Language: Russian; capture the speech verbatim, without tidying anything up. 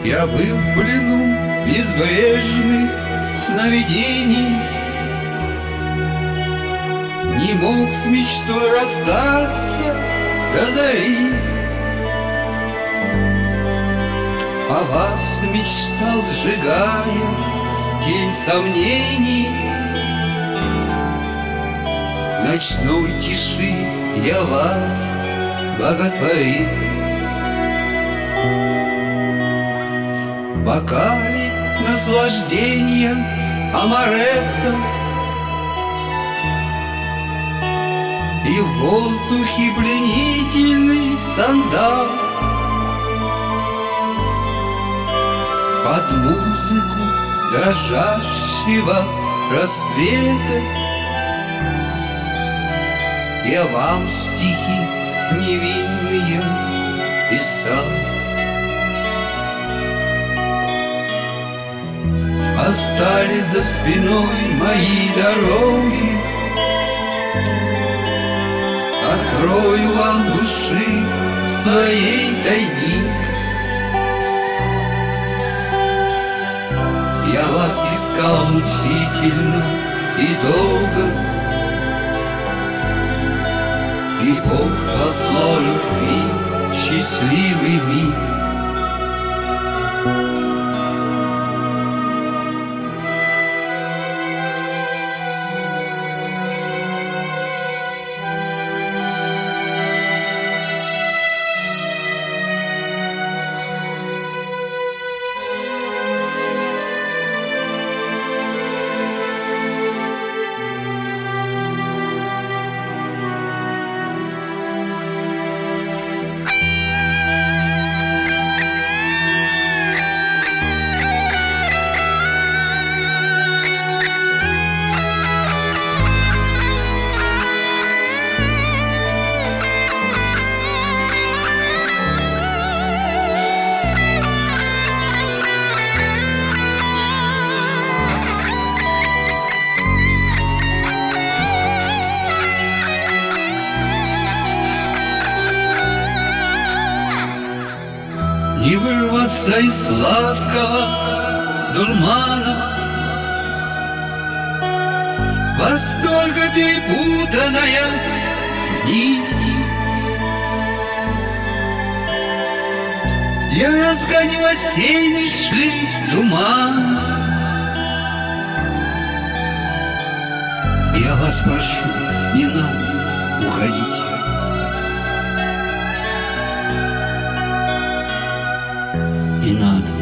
Я был в плену безбрежных сновидений, не мог с мечтой расстаться до зари. О вас мечтал, сжигая тень сомнений. В ночной тиши я вас боготворил. В бокале наслаждения амаретто и в воздухе пленительный сандал. Под музыку дрожащего рассвета я вам стихи невинные писал. Остались за спиной мои дороги, открою вам души своей тайник. Я вас искал мучительно и долго, и Бог послал любви счастливый миг. Не вырваться из сладкого дурмана, восторга перепутанная нить. Я разгоню осенний шлейф тумана. Я вас прошу, не надо уходить. Не надо.